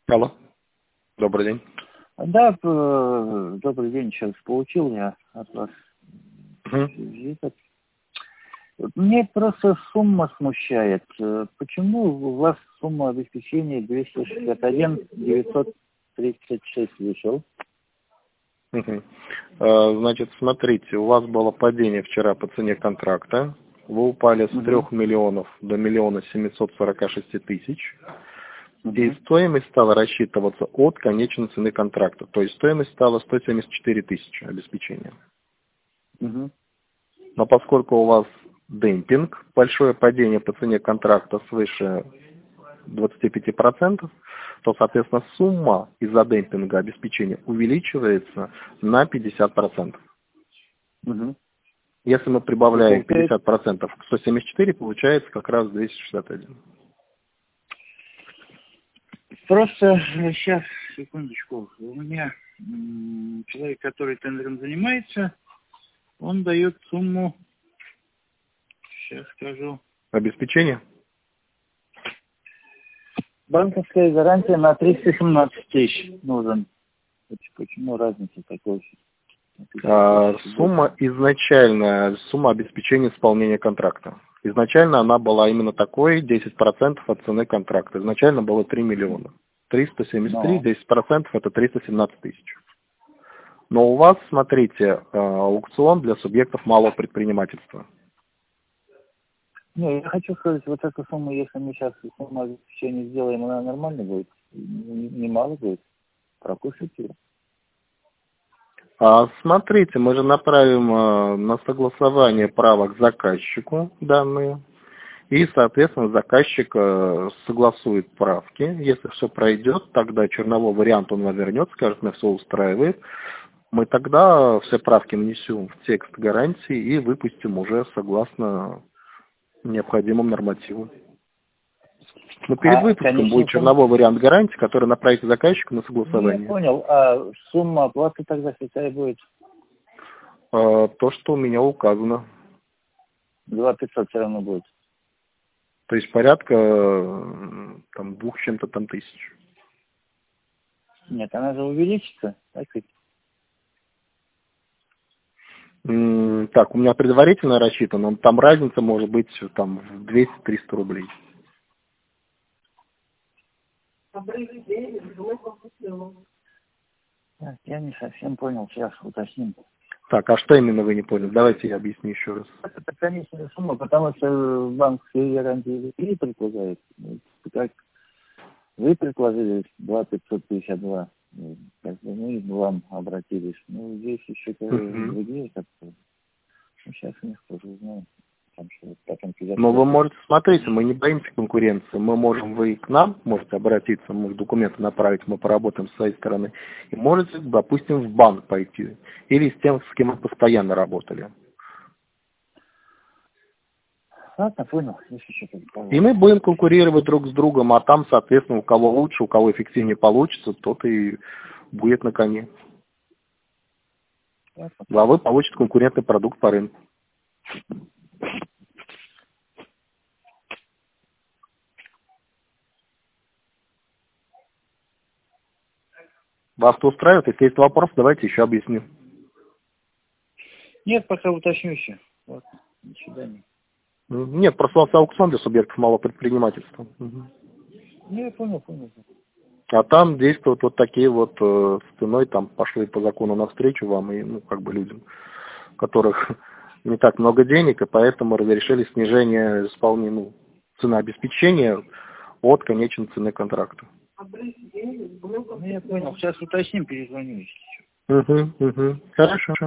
Алло, добрый день. Да, добрый день, сейчас получил я от вас Мгм. визит. Мне просто сумма смущает. Почему у вас сумма обеспечения 261 936 вышел? Мгм. Значит, смотрите, у вас было падение вчера по цене контракта. Вы упали с 3 миллионов до 1 746 000. И стоимость стала рассчитываться от конечной цены контракта. То есть стоимость стала 174 000 обеспечения. Мгм. Но поскольку у вас демпинг, большое падение по цене контракта свыше 25%, то, соответственно, сумма из-за демпинга обеспечения увеличивается на 50%. Мгм. Если мы И прибавляем получается, 50% к 174, получается как раз 261. просто сейчас, секундочку, у меня человек, который тендером занимается, он дает сумму, сейчас скажу, Обеспечение? банковская гарантия на 317 тысяч нужен. Почему разница такой? Сумма изначально, сумма обеспечения исполнения контракта. Изначально она была именно такой, 10% от цены контракта. Изначально было 3 миллиона. 373, Но 10% это 317 000. Но у вас, смотрите, аукцион для субъектов малого предпринимательства. не, я хочу сказать, вот эта сумма, если мы сейчас сумму обеспечения сделаем, она нормально будет, немало будет, пропустить ее. Смотрите, мы же направим на согласование правок заказчику данные. И, соответственно, заказчик согласует правки. Если все пройдет, тогда черновой вариант он вам вернет, скажет, меня все устраивает. Мы тогда все правки внесем в текст гарантии и выпустим уже согласно необходимым нормативам. Но перед выпуском будет Конечная сумма, черновой вариант гарантии, который направите заказчику на я согласование. понял, а сумма оплаты тогда какая будет? То, что у меня указано. 2500 все равно будет. То есть порядка там 2 с чем-то там тысяч. Нет, она же увеличится, так ведь? Так, у меня предварительно рассчитано, там разница может быть там в 200-300 рублей. Так, я не совсем понял, сейчас уточним. Так, а что именно вы не поняли? Давайте я объясню еще раз. Это конечная сумма, потому что банк все гарантии и предлагает. Как вы предложили 2552, как бы мы к вам обратились. Ну, здесь еще Мгм. другие, как бы. Ну, сейчас у них тоже узнаем. Там, что вот потом Но вы 50. можете, смотрите, мы не боимся конкуренции. Мы можем, вы к нам можете обратиться, мы документы направить, мы поработаем с своей стороны. И можете, допустим, в банк пойти. Или с тем, с кем вы постоянно работали. Ладно, понял, если что-то И позволит. мы будем конкурировать друг с другом, а там, соответственно, у кого лучше, у кого эффективнее получится, тот и будет на коне. Ладно, А понял. вы получите конкурентный продукт по рынку. Вас это устраивает? Если есть вопрос, давайте еще объясню. Нет, пока уточню еще. Ладно, до свидания. Нет, просто у нас аукцион для субъектов малого предпринимательства. Мгм. Ну, я понял. А там действуют вот такие вот с ценой, там пошли по закону навстречу вам и, ну, как бы людям, у которых не так много денег, и поэтому разрешили снижение исполнения, ну, цены обеспечения от конечной цены контракта. Ну, я понял. Сейчас уточним, перезвоню, если что. Хорошо.